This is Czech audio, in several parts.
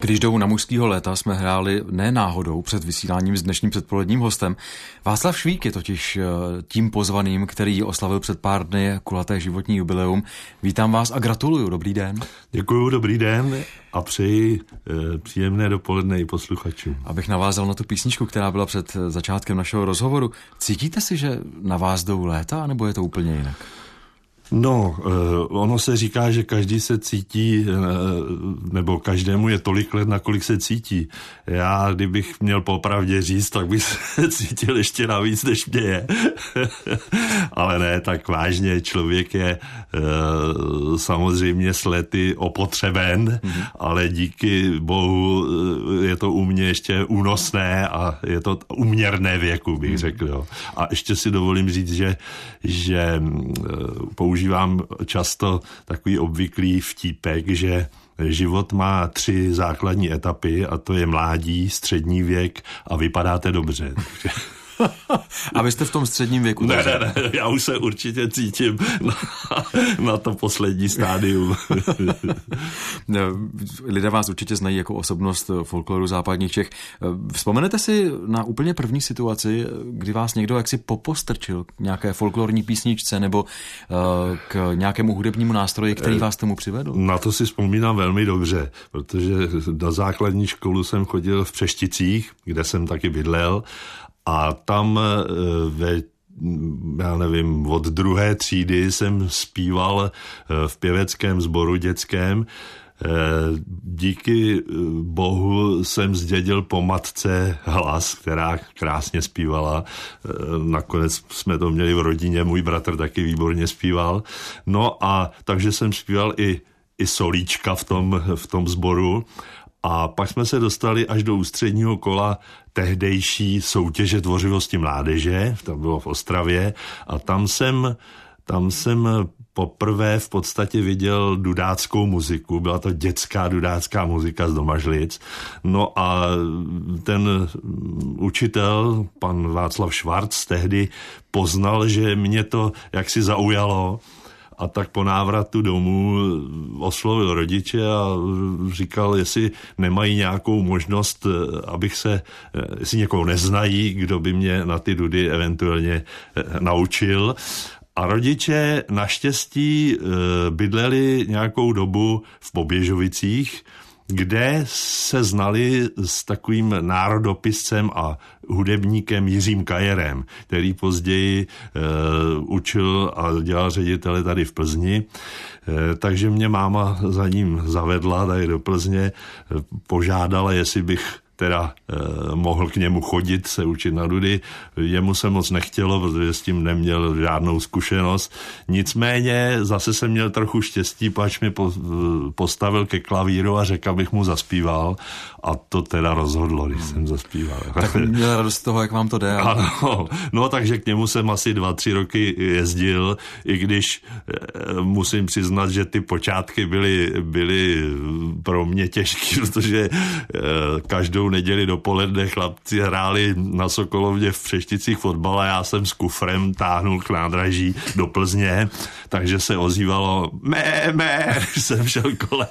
Když jdou na mužskýho léta jsme hráli ne náhodou před vysíláním s dnešním předpoledním hostem. Václav Švík je totiž tím pozvaným, který oslavil před pár dny kulaté životní jubileum. Vítám vás a gratuluju. Dobrý den. Děkuju, dobrý den a přeji příjemné dopoledne i posluchačům. Abych navázal na tu písničku, která byla před začátkem našeho rozhovoru. Cítíte si, že na vás jdou léta, nebo je to úplně jinak? No, ono se říká, že každý se cítí, nebo každému je tolik let, na kolik se cítí. Já, kdybych měl popravdě říct, tak bych se cítil ještě navíc, než mě je. Ale ne, tak vážně, člověk je samozřejmě s lety opotřeben, ale díky bohu je to u mě ještě únosné a je to uměrné věku, bych řekl. Jo. A ještě si dovolím říct, že používám často takový obvyklý vtípek, že život má 3 základní etapy a to je mládí, střední věk a vypadáte dobře. A vy jste v tom středním věku? Ne, já už se určitě cítím na to poslední stádium. Lidé vás určitě znají jako osobnost folkloru západních Čech. Vzpomenete si na úplně první situaci, kdy vás někdo jaksi popostrčil k nějaké folklorní písničce nebo k nějakému hudebnímu nástroji, který vás tomu přivedl? Na to si vzpomínám velmi dobře, protože na základní školu jsem chodil v Přešticích, kde jsem taky bydlel. A tam já nevím, od 2. třídy jsem zpíval v pěveckém sboru dětském. Díky bohu jsem zdědil po matce hlas, která krásně zpívala. Nakonec jsme to měli v rodině, můj bratr taky výborně zpíval. No a takže jsem zpíval i solíčka v tom sboru. A pak jsme se dostali až do ústředního kola tehdejší soutěže tvořivosti mládeže, to bylo v Ostravě, a tam jsem poprvé v podstatě viděl dudáckou muziku, byla to dětská dudácká muzika z Domažlic. No a ten učitel, pan Václav Švarc, tehdy poznal, že mě to jaksi zaujalo. A tak po návratu domů oslovil rodiče a říkal, jestli nemají nějakou možnost, jestli někoho neznají, kdo by mě na ty dudy eventuálně naučil. A rodiče naštěstí bydleli nějakou dobu v Poběžovicích, kde se znali s takovým národopiscem a hudebníkem Jiřím Kajerem, který později učil a dělal ředitele tady v Plzni. Takže mě máma za ním zavedla tady do Plzně, požádala, jestli bych teda mohl k němu chodit, se učit na dudy. Jemu se moc nechtělo, protože s tím neměl žádnou zkušenost. Nicméně zase jsem měl trochu štěstí, pač mi postavil ke klavíru a řekl, abych mu zaspíval. A to teda rozhodlo, když jsem zaspíval. Tak měl radost z toho, jak vám to jde. Ano, no takže k němu jsem asi 2-3 roky jezdil, i když musím přiznat, že ty počátky byly pro mě těžké, protože každou neděli dopoledne chlapci hráli na Sokolovně v Přešticích fotbal a já jsem s kufrem táhnul k nádraží do Plzně, takže se ozývalo mé, když jsem šel kolem.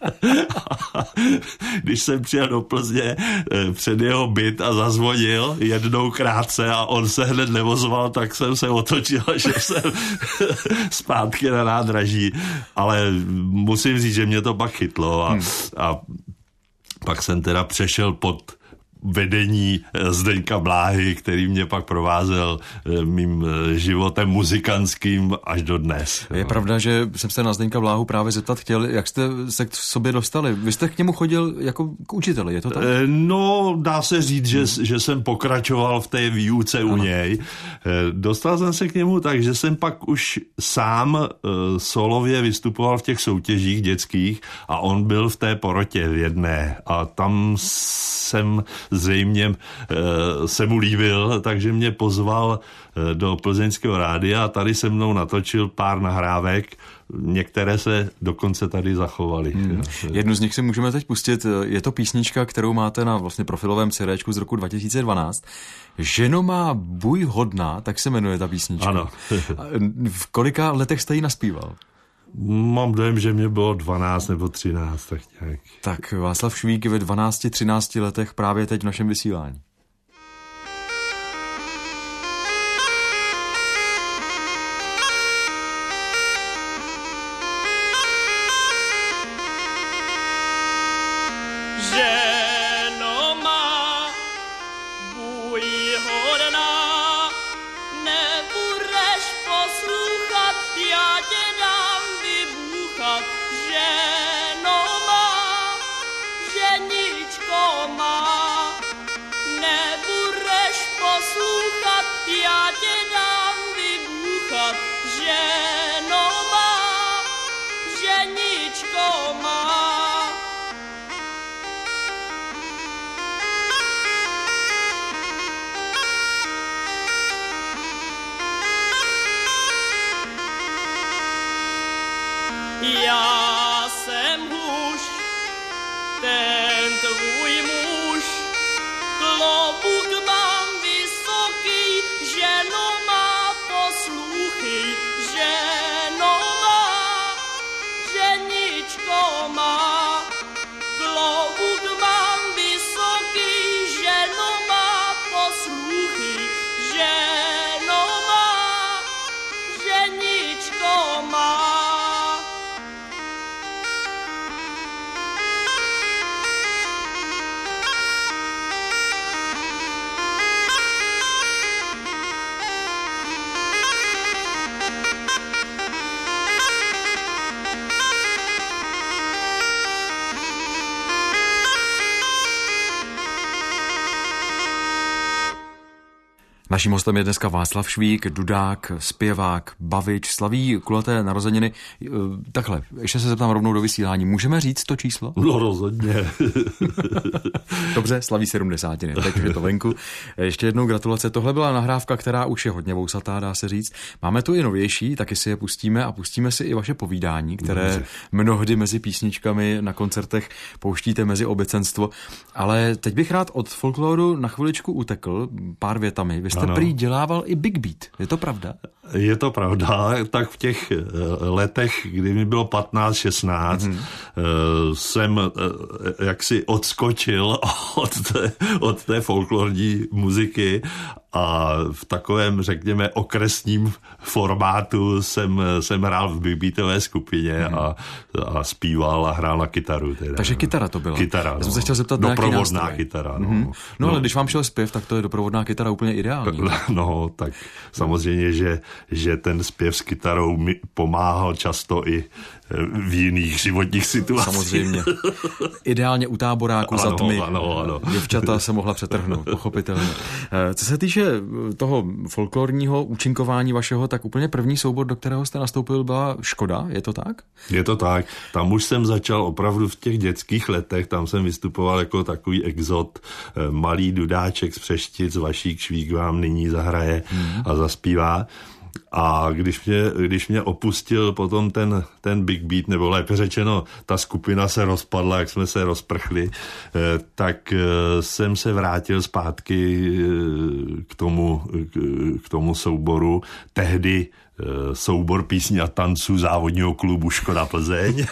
Když jsem přijel do Plzně před jeho byt a zazvonil jednou krátce a on se hned nevozval, tak jsem se otočil a šel jsem zpátky na nádraží. Ale musím říct, že mě to pak chytlo a pak jsem teda přešel pod vedení Zdeňka Bláhy, který mě pak provázel mým životem muzikantským až do dnes. Je pravda, že jsem se na Zdeňka Bláhu právě zeptat chtěl, jak jste se k sobě dostali. Vy jste k němu chodil jako k učiteli, je to tak? No, dá se říct, že jsem pokračoval v té výuce u něj. Dostal jsem se k němu tak, že jsem pak už sám solově vystupoval v těch soutěžích dětských a on byl v té porotě v jedné a tam jsem zřejmě se mu líbil, takže mě pozval do plzeňského rádia a tady se mnou natočil pár nahrávek. Některé se dokonce tady zachovaly. Jednu z nich si můžeme teď pustit. Je to písnička, kterou máte na vlastně profilovém CDčku z roku 2012. Ženo má buj hodná, tak se jmenuje ta písnička. Ano. V kolika letech jste ji naspíval? Mám dojem, že mě bylo 12 nebo 13, tak nějak. Tak Václav Švík ve 12-13 letech právě teď v našem vysílání. Já jsem muž, ten tvůj muž, klobouk mám vysoký, ženo má posluchy, ženo má, ženičko má, klobouk mám vysoký, ženo má posluchy, ženo má, ženičko má. Naším hostem je dneska Václav Švík, dudák, zpěvák, bavič, slaví kulaté narozeniny. Takhle, ještě se zeptám rovnou do vysílání. Můžeme říct to číslo? No rozhodně. Dobře, slaví 70, teď už je to venku. Ještě jednou gratulace. Tohle byla nahrávka, která už je hodně vousatá, dá se říct. Máme tu i novější, taky si je pustíme a pustíme si i vaše povídání, které mnohdy mezi písničkami na koncertech pouštíte mezi obecenstvo. Ale teď bych rád od folkloru na chviličku utekl pár větami. Vy jste prý dělával i Big Beat, je to pravda? Je to pravda, tak v těch letech, kdy mi bylo 15-16, jsem jaksi odskočil od té folklorní muziky a v takovém, řekněme, okresním formátu jsem hrál v Big Beatové skupině a zpíval a hrál na kytaru. Teda. Takže kytara to byla. Kytara, Já jsem se chtěl zeptat na nějaký nástroj. Doprovodná kytara. No ale když vám šel zpěv, tak to je doprovodná kytara úplně ideální. No, tak samozřejmě, že ten zpěv s kytarou mi pomáhal často i v jiných životních situacích. Samozřejmě. Ideálně u táboráku za tmy. Ano. Děvčata se mohla přetrhnout, pochopitelně. Co se týče toho folklorního účinkování vašeho, tak úplně první soubor, do kterého jste nastoupil, byla Škoda, je to tak? Je to tak. Tam už jsem začal opravdu v těch dětských letech, tam jsem vystupoval jako takový exot, malý dudáček z Přeštic, Vašík Švík vám nyní zahraje a zaspívá. A když mě opustil potom ten Big Beat, nebo lépe řečeno, ta skupina se rozpadla, jak jsme se rozprchli, tak jsem se vrátil zpátky k tomu souboru. Tehdy soubor písní a tanců závodního klubu Škoda Plzeň.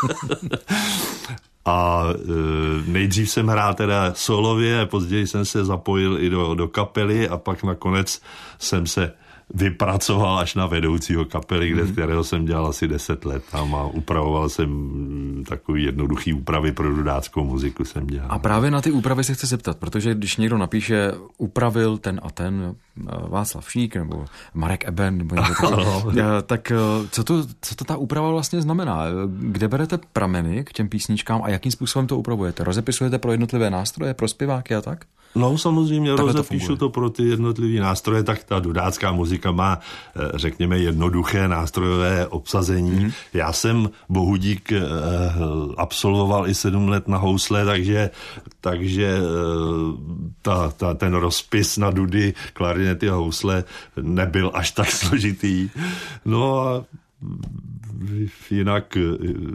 A nejdřív jsem hrál teda solově, později jsem se zapojil i do kapely a pak nakonec jsem se vypracoval až na vedoucího kapely, kterého jsem dělal asi 10 let a upravoval jsem takový jednoduchý úpravy pro dudáckou muziku jsem dělal. A právě na ty úpravy se chci zeptat, protože když někdo napíše upravil ten a ten Václav Švík nebo Marek Eben nebo tak co to ta úprava vlastně znamená? Kde berete prameny k těm písničkám a jakým způsobem to upravujete? Rozepisujete pro jednotlivé nástroje, pro zpěváky a tak? No samozřejmě takhle rozepíšu to pro ty jednotlivé nástroje, tak ta dudácká muzika má, řekněme, jednoduché nástrojové obsazení. Já jsem bohudík absolvoval i 7 let na housle, takže ten rozpis na dudy, klarinety a housle nebyl až tak složitý. No a jinak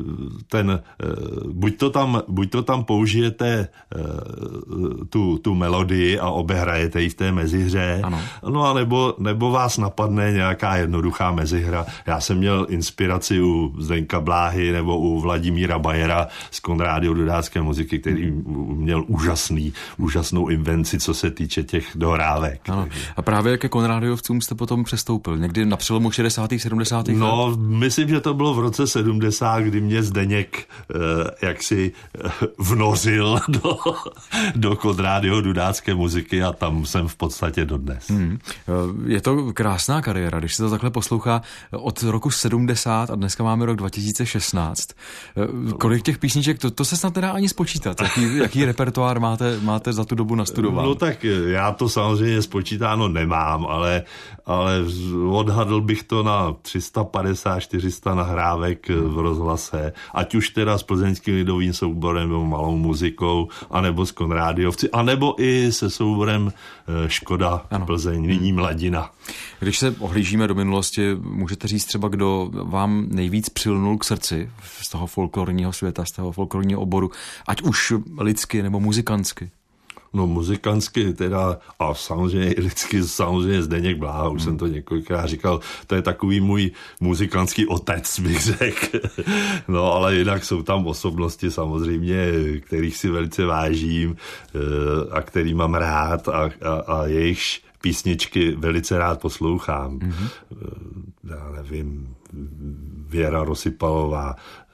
buď to tam použijete tu melodii a obehrajete ji v té mezihře, ano. No a nebo vás napadne nějaká jednoduchá mezihra. Já jsem měl inspiraci u Zdeňka Bláhy nebo u Vladimíra Bajera z Konrádio Dudácké muziky, který měl úžasnou invenci, co se týče těch dohrávek. Ano. A právě ke Konrádiovcům jste potom přestoupil, někdy na přelomu 60. 70. let? No, myslím, že to bylo v roce 70, kdy mě Zdeněk jaksi vnořil do Konrádio Dudácké muziky a tam jsem v podstatě dodnes. Je to krásná kariéra, když se to takhle poslouchá od roku 70 a dneska máme rok 2016. Kolik těch písniček, to se snad nedá ani spočítat, jaký repertoár máte za tu dobu nastudovat? No tak já to samozřejmě spočítáno nemám, ale odhadl bych to na 350-400 nahrávek v rozhlase, ať už teda s Plzeňským lidovým souborem nebo Malou muzikou, anebo s Konrádiovci, anebo i se souborem Škoda Plzeň, nyní Mladina. Když se ohlížíme do minulosti, můžete říct třeba, kdo vám nejvíc přilnul k srdci z toho folklorního světa, z toho folklorního oboru, ať už lidsky nebo muzikantsky? No muzikantsky teda a samozřejmě i lidsky, samozřejmě Zdeněk Bláha, už jsem to několikrát říkal, to je takový můj muzikantský otec, bych řekl. No ale jinak jsou tam osobnosti samozřejmě, kterých si velice vážím a který mám rád a jejichž písničky velice rád poslouchám. Já nevím, Věra Rosypalová,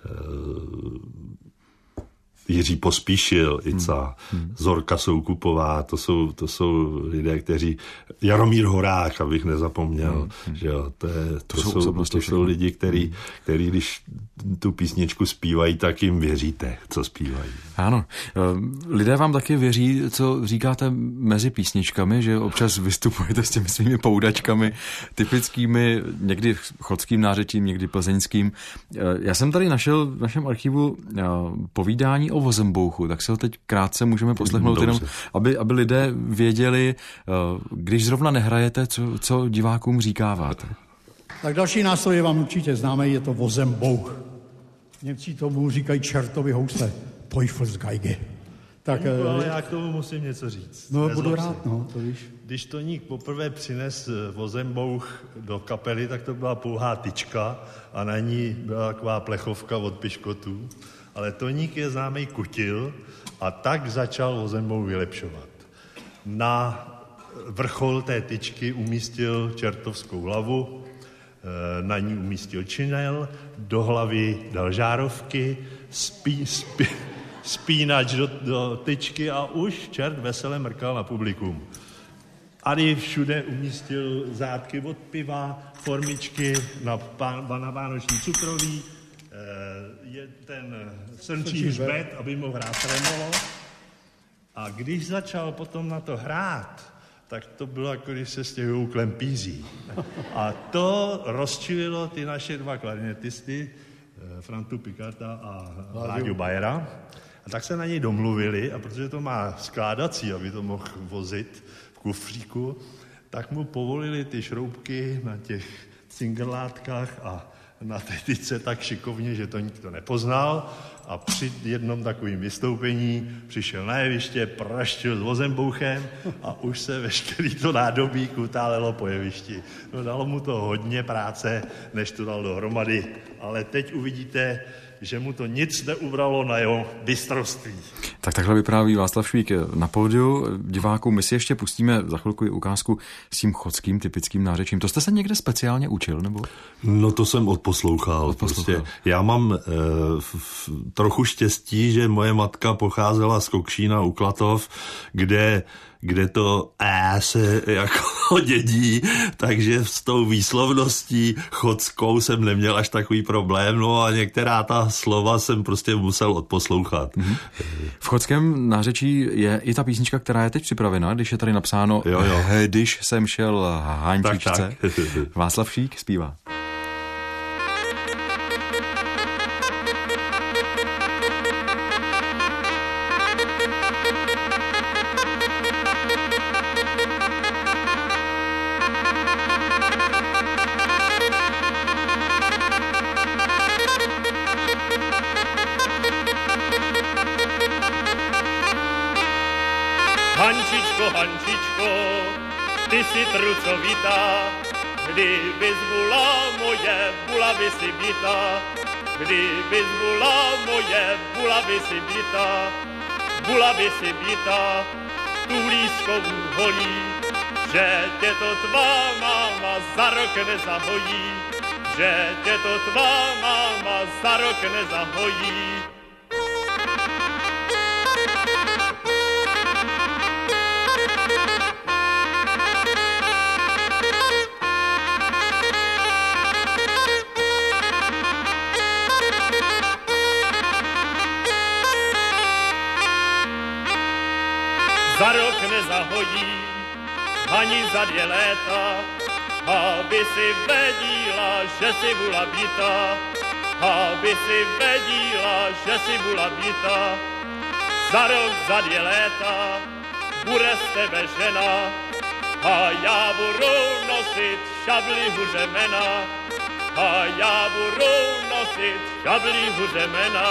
Jiří Pospíšil, Ica, Zorka Soukupová, to jsou lidé, kteří... Jaromír Horák, abych nezapomněl, že jo, to jsou lidi, kteří když tu písničku zpívají, tak jim věříte, co zpívají. Ano. Lidé vám taky věří, co říkáte mezi písničkami, že občas vystupujete s těmi svými poudačkami typickými, někdy chodským nářečím, někdy plzeňským. Já jsem tady našel v našem archivu povídání o Vozembouchu, tak se ho teď krátce můžeme poslechnout, jenom, aby lidé věděli, když zrovna nehrajete, co divákům říkáváte. Tak další nástroj je vám určitě známý, je to Vozembouch. Němci tomu říkají čertovi housle, Teufelsgeige. Tak, ale já k tomu musím něco říct. No, budu rád, no, to víš. Když Toník poprvé přines Vozembouch do kapely, tak to byla pouhá tyčka a na ní byla taková plechovka od piškotů. Ale Toník je známý kutil a tak začal Vozembouch vylepšovat. Na vrchol té tyčky umístil čertovskou hlavu, na ní umístil činel, do hlavy dal žárovky, spínač do tyčky a už čert vesele mrkal na publikum. Tady všude umístil zátky od piva, formičky na vánoční cukroví, je ten srnčí hřbet, aby mohl hrát tremolo. A když začal potom na to hrát, tak to bylo, jako když se stěhují klempízí. A to rozčililo ty naše dva klarinetisty, Frantu Picarta a Láďu Bajera. A tak se na něj domluvili, a protože to má skládací, aby to mohl vozit v kufříku, tak mu povolili ty šroubky na těch cingerlátkách a na té tyčce tak šikovně, že to nikdo nepoznal, a při jednom takovým vystoupení přišel na jeviště, praštil s Vozembouchem a už se veškerý to nádobí kutálelo po jevišti. No, dalo mu to hodně práce, než to dal dohromady, ale teď uvidíte, že mu to nic neubralo na jeho bystrovství. Tak takhle vypráví Václav Švík na pódiu. Divákům my si ještě pustíme za chvilku ukázku s tím chodským typickým nářečím. To jste se někde speciálně učil, nebo? No to jsem odposlouchal. Prostě. Já mám trochu štěstí, že moje matka pocházela z Kokšína u Klatov, kde to se jako dědí, takže s tou výslovností chodskou jsem neměl až takový problém, no a některá ta slova jsem prostě musel odposlouchat. V chodském nářečí je i ta písnička, která je teď připravena, když je tady napsáno Když jsem šel Hančičce. Václav Šík zpívá. Hančičko, ty si trucovitá, kdybys byla moje, byla by si byta. Kdybys byla moje, byla by si byta. Byla by si byta, tu lískovou holí, že tě to tvá máma za rok nezahojí. Že tě to tvá máma za rok nezahojí. Za rok nezahojí, ani za 2 léta, aby si vedíla, že si byla byta. Aby si vedíla, že si byla byta. Za rok, za 2 léta, bude z tebe žena a já budu nosit šabli u řemena. A já budu nosit šabli u řemena.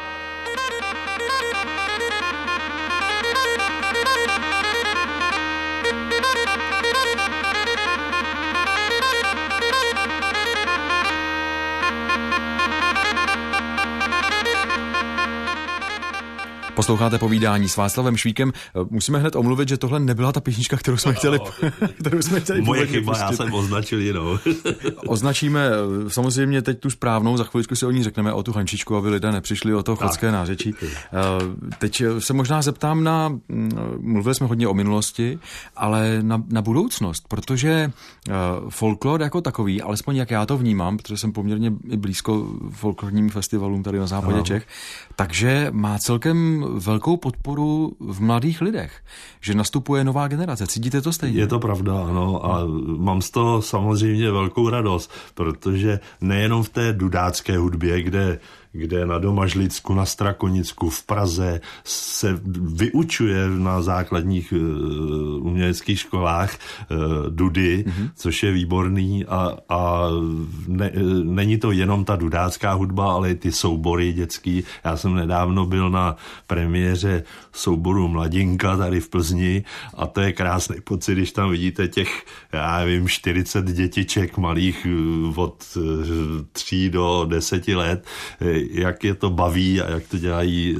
Posloucháte povídání s Václavem Švíkem. Musíme hned omluvit, že tohle nebyla ta písnička, kterou jsme chtěli. Moje chyba, já jsem označil jinou. Označíme samozřejmě teď tu správnou, za chviličku si o ní řekneme, o tu Hančičku, aby lidé nepřišli o to chodské nářečí. Teď se možná zeptám mluvili jsme hodně o minulosti, ale na budoucnost, protože folklor jako takový, alespoň jak já to vnímám, protože jsem poměrně blízko folklorním festivalům tady na západě Čech, takže má celkem velkou podporu v mladých lidech, že nastupuje nová generace. Cítíte to stejně? Je to pravda, ano. A mám z toho samozřejmě velkou radost, protože nejenom v té dudácké hudbě, kde na Domažlicku, na Strakonicku, v Praze se vyučuje na základních uměleckých školách dudy, což je výborný a není to jenom ta dudácká hudba, ale i ty soubory dětský. Já jsem nedávno byl na premiéře souboru Mladinka tady v Plzni a to je krásný pocit, když tam vidíte těch, 40 dětiček malých od 3 do 10 let, jak je to baví a jak to dělají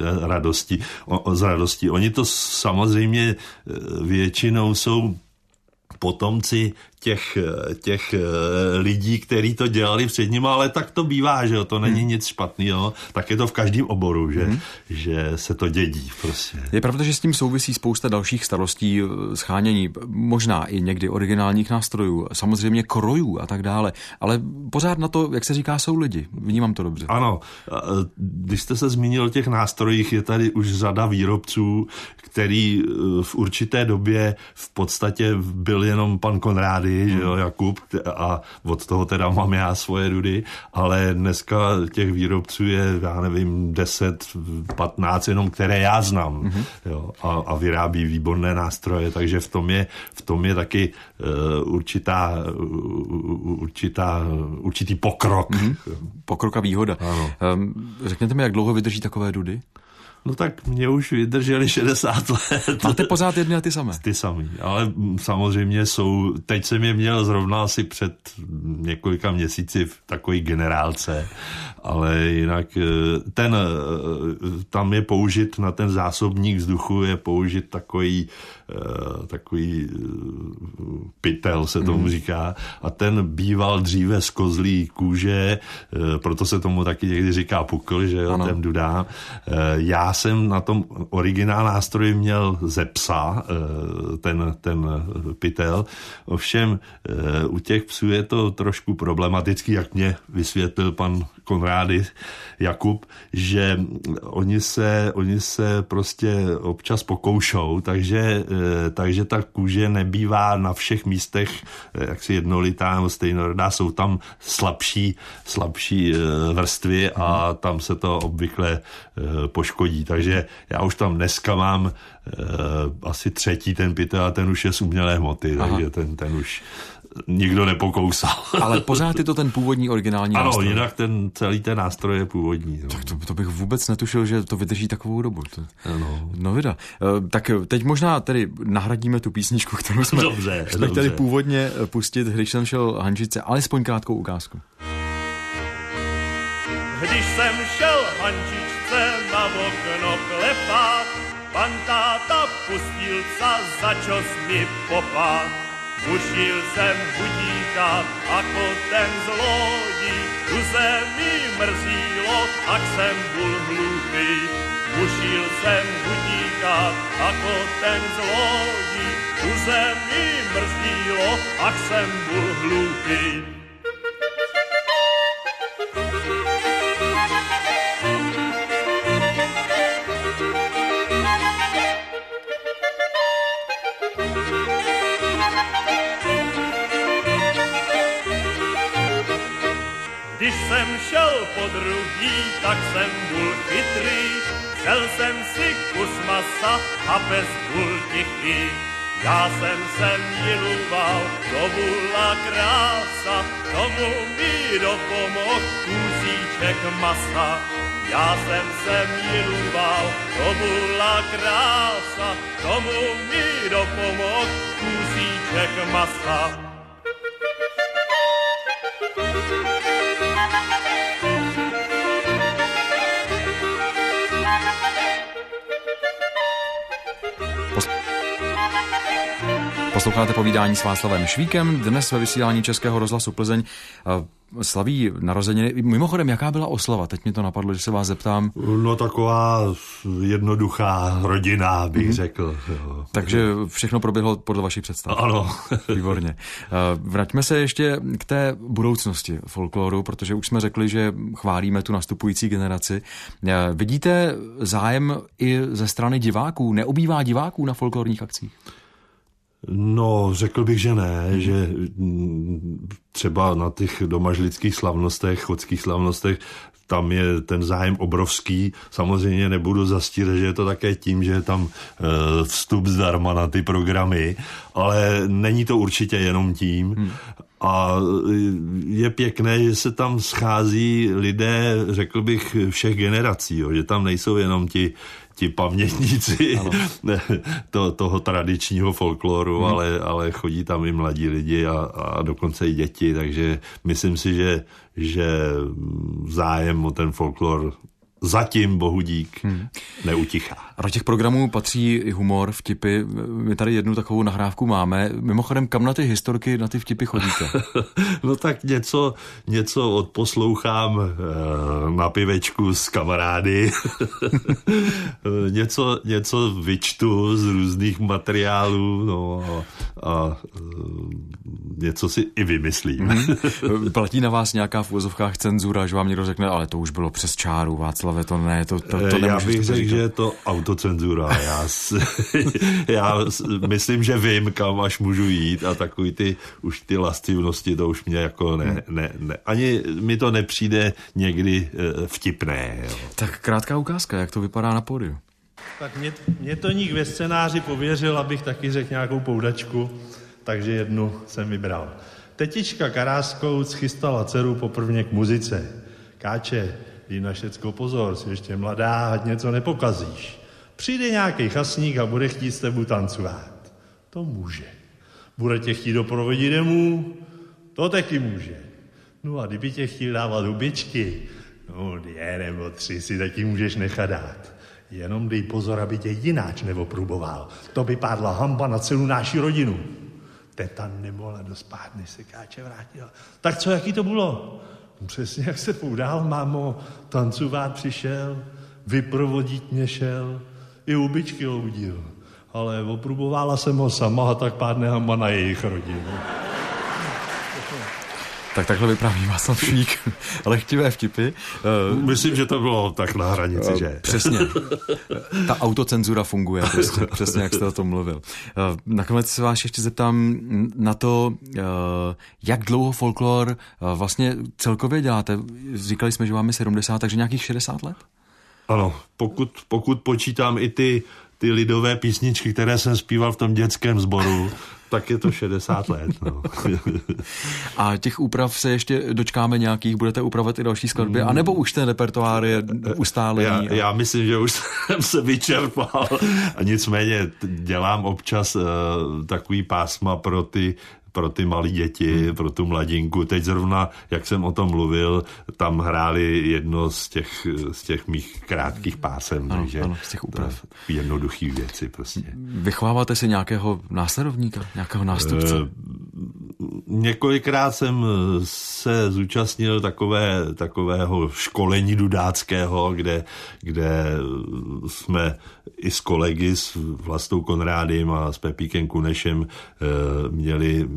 z radostí. Oni to samozřejmě většinou jsou potomci těch lidí, kteří to dělali před nimi, ale tak to bývá, že jo, to není nic špatného, tak je to v každém oboru, že se to dědí prostě. Je pravda, že s tím souvisí spousta dalších starostí, schánění, možná i někdy originálních nástrojů, samozřejmě krojů a tak dále, ale pořád na to, jak se říká, jsou lidi. Vnímám to dobře. Ano, když jste se zmínil o těch nástrojích, je tady už řada výrobců, který v určité době v podstatě byl jenom pan Konrády, že jo, Jakub, a od toho teda mám já svoje dudy, ale dneska těch výrobců je, 10, 15 jenom, které já znám, jo, a vyrábí výborné nástroje, takže v tom je taky určitý pokrok. Pokrok a výhoda. Ano. Řekněte mi, jak dlouho vydrží takové dudy? No tak mě už vydrželi 60 let. Máte pořád jedny a ty samé? Ty samý, ale samozřejmě teď jsem je měl zrovna asi před několika měsíci v takový generálce, ale jinak tam je použit na ten zásobník vzduchu, je použit takový pytel se tomu říká, a ten býval dříve z kozlí kůže, proto se tomu taky někdy říká pukl, že jo, ano. Ten dudá. Já jsem na tom originál nástroji měl ze psa, ten pytel, ovšem u těch psů je to trošku problematický, jak mě vysvětlil pan Konrády Jakub, že oni se prostě občas pokoušou, takže ta kůže nebývá na všech místech jaksi jednolitá nebo stejnorodá, jsou tam slabší vrstvy a tam se to obvykle poškodí. Takže já už tam dneska mám asi 3. ten pytel a ten už je z umělé hmoty, takže ten už nikdo nepokousal. Ale pořád je to ten původní originální nástroj. Ano, jinak celý ten nástroj je původní. No. Tak to bych vůbec netušil, že to vydrží takovou dobu. Ano. No vida. Tak teď možná tedy nahradíme tu písničku, kterou jsme chtěli původně pustit, když jsem šel Hanžice, alespoň krátkou ukázku. Když jsem šel Hanžičce na okno klepat, pan táta pustil sa, začos mi popát. Ušil jsem budíka, ako ten zlodí, tu se mi mrzílo, ak jsem byl hlupý. Ušil jsem budíka, ako ten zlodí, tu se mi mrzílo, ak jsem byl hlupý. Když jsem šel po druhý, tak jsem byl chytrý, šel jsem si kus masa a bez byl tichý. Já jsem se miloval, to byla krása, tomu mi dopomohl kusíček masa. Já jsem se miloval, to byla krása, tomu mi dopomohl kusíček masa. Posloucháte povídání s Václavem Švíkem. Dnes ve vysílání Českého rozhlasu Plzeň slaví narozeniny. Mimochodem, jaká byla oslava? Teď mi to napadlo, že se vás zeptám. No taková jednoduchá rodina, bych řekl. Jo. Takže všechno proběhlo podle vašich představ. Ano. Výborně. Vraťme se ještě k té budoucnosti folkloru, protože už jsme řekli, že chválíme tu nastupující generaci. Vidíte zájem i ze strany diváků? Neubývá diváků na folklorních akcích? No, řekl bych, že ne, že třeba na těch domažlických slavnostech, chodských slavnostech, tam je ten zájem obrovský. Samozřejmě nebudu zastírat, že je to také tím, že je tam vstup zdarma na ty programy, ale není to určitě jenom tím. A je pěkné, že se tam schází lidé, řekl bych, všech generací, jo, že tam nejsou jenom ti pamětníci toho tradičního folkloru, ale chodí tam i mladí lidi a dokonce i děti, takže myslím si, že zájem o ten folklor zatím, bohu dík, neutichá. A do těch programů patří i humor, vtipy. My tady jednu takovou nahrávku máme. Mimochodem, kam na ty historky, na ty vtipy chodíte? No tak něco odposlouchám na pivečku s kamarády. něco vyčtu z různých materiálů, no a něco si i vymyslím. Platí na vás nějaká v uvozovkách cenzura, že vám někdo řekne, ale to už bylo přes čáru, Václave, to ne, to já bych řekl, že je to autocenzura. Já myslím, že vím, kam až můžu jít a takový už ty lastivnosti, to už mě jako ne. Ani mi to nepřijde někdy vtipné. Jo. Tak krátká ukázka, jak to vypadá na pódiu. Tak mě to Toník ve scénáři pověřil, abych taky řekl nějakou poudačku, takže jednu jsem vybral. Tetička Karáskou schystala dceru poprvně k muzice. Káče, jí na všecko pozor, jsi ještě mladá, ať něco nepokazíš. Přijde nějaký chasník a bude chtít s tebou tancovat. To může. Bude tě chtít doprovodit domů? To taky může. No a kdyby tě chtěl dávat hubičky, no 2 nebo 3 si taky můžeš nechat dát. Jenom dej pozor, aby tě jináč neopruboval. To by pádla hamba na celou naši rodinu. Teta nemohla dospát, než se Káče vrátila. Tak co, jaký to bylo? Přesně jak se poudál, mámo, tancovat přišel, vyprovodit mě šel, i hubičky loudil. Ale oprubovala jsem ho sama a tak pádne hamba na jejich rodinu. Tak takhle vypráví Václav Švík. Ale chtivé vtipy. Myslím, že to bylo tak na hranici, že? Přesně. Ta autocenzura funguje, přesně jak jste o tom mluvil. Nakonec se vás ještě zeptám na to, jak dlouho folklor vlastně celkově děláte. Říkali jsme, že máme 70, takže nějakých 60 let? Ano, pokud počítám i ty lidové písničky, které jsem zpíval v tom dětském sboru, tak je to 60 let. No. A těch úprav se ještě dočkáme nějakých, budete upravovat i další skladby, anebo už ten repertoár je ustálený? Já myslím, že už jsem se vyčerpal. A nicméně dělám občas takový pásma pro ty malé děti, pro tu mladinku. Teď zrovna, jak jsem o tom mluvil, tam hráli jedno z těch mých krátkých pásem. Ano, takže ano, z těch úprav. Jednoduchý věci prostě. Vychováváte si nějakého následovníka, nějakého nástupce? Několikrát jsem se zúčastnil takového školení dudáckého, kde jsme i s kolegy, s Vlastou Konrádem a s Pepíkem Kunešem měli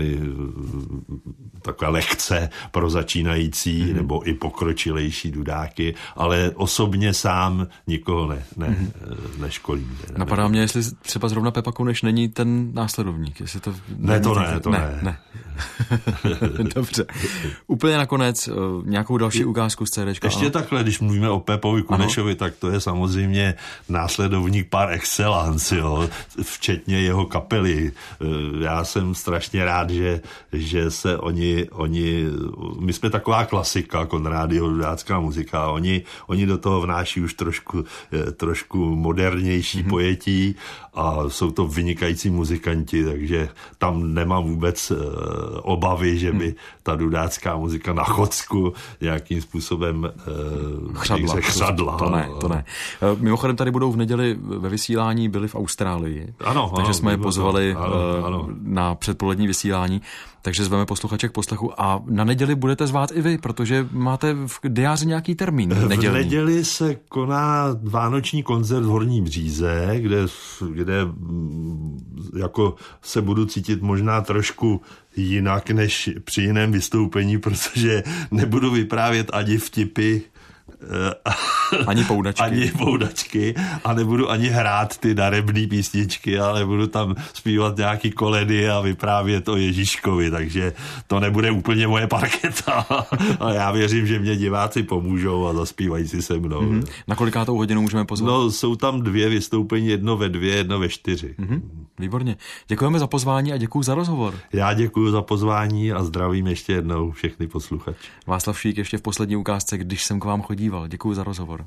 takové lekce pro začínající nebo i pokročilejší dudáky, ale osobně sám nikoho neškolím. Napadá mě, jestli třeba zrovna Pepa Kuneš není ten následovník. Jestli to ne. Dobře. Úplně nakonec nějakou další ukázku z CDčka. Ještě takhle, když mluvíme o Pepovi Kunešovi, tak to je samozřejmě následovník par excellence, jo, včetně jeho kapely. Já jsem strašně rád, že se oni my jsme taková klasika, Konrádyho dudácká muzika, oni do toho vnáší už trošku modernější pojetí a jsou to vynikající muzikanti, takže tam nemám vůbec obavy, že by ta dudácká muzika na Chodsku nějakým způsobem chřadla. To ne. Mimochodem tady budou v neděli ve vysílání, byli v Austrálii. Takže jsme je pozvali na předpolední vysílání. Takže zveme posluchače k poslechu a na neděli budete zvát i vy, protože máte v diáři nějaký termín nedělní. V neděli se koná vánoční koncert v Horní Bříze, kde jako se budu cítit možná trošku jinak než při jiném vystoupení, protože nebudu vyprávět ani vtipy, ani poudačky a nebudu ani hrát ty darebný písničky, ale budu tam zpívat nějaký koledy a vyprávět o Ježíškovi, takže to nebude úplně moje parketa a já věřím, že mě diváci pomůžou a zaspívají si se mnou. Na kolikátou hodinu můžeme pozvat? No, jsou tam 2 vystoupení, jedno ve 2, jedno ve 4. Výborně. Děkujeme za pozvání a děkuji za rozhovor. Já děkuji za pozvání a zdravím ještě jednou všechny posluchače. Václav Šík ještě v poslední ukázce, Když jsem k vám chodíval. Děkuji za rozhovor.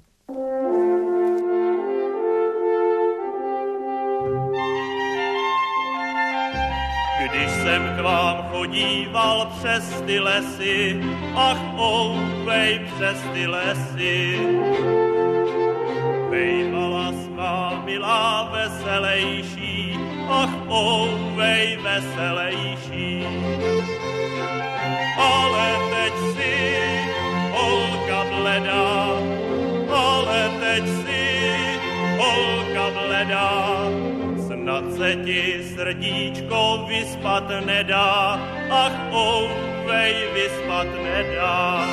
Když jsem k vám chodíval přes ty lesy, ach ouvej přes ty lesy, bejvala má milá veselejší, ach ouvej veselejší. Ale teď si, holka bledá, ale teď si, holka bledá, snad se ti srdíčko vyspat nedá, ach ouvej vyspat nedá.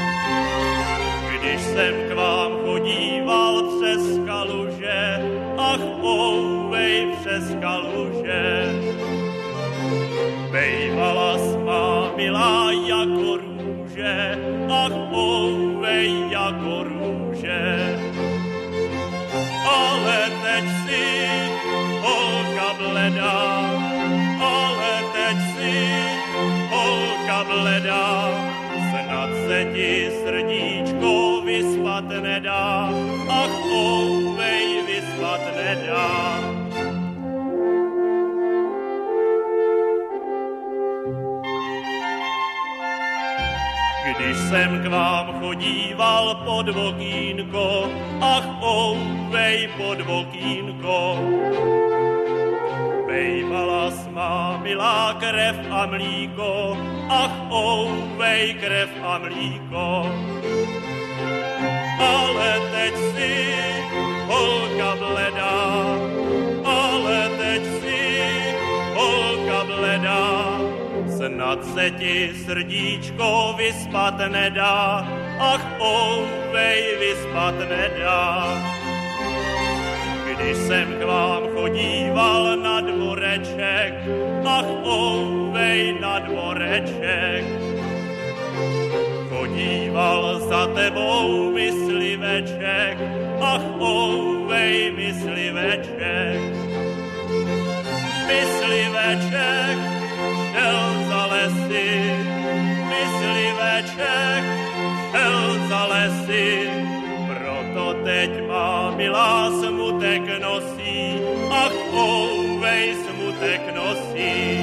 Když jsem k vám chodíval přes kaluže, ach ouvej přes kaluže, bejvala má milá jako růže, ach ouvej jako růže. Ale teď si, holka bledá, ale teď si, holka bledá, snad se ti srdíčko vyspat nedá, ach ouvej vyspat nedá. Když jsem k vám chodíval pod vokínko, ach ouvej pod vokínko, bejvala má milá krev a mlíko, ach ouvej krev a mlíko. Ale teď si, holka bledá, ale teď si, holka bledá, snad se ti srdíčko vyspat nedá, ach ouvej vyspat nedá. Když jsem k vám chodíval na dvoreček, ach ouvej na dvoreček, chodíval za tebou mysliveček, ach ach ouvej mysliveček. Mysliveček šel za lesy, mysliveček šel za lesy, proto teď má milá smutek nosí, ach ouvej smutek nosí.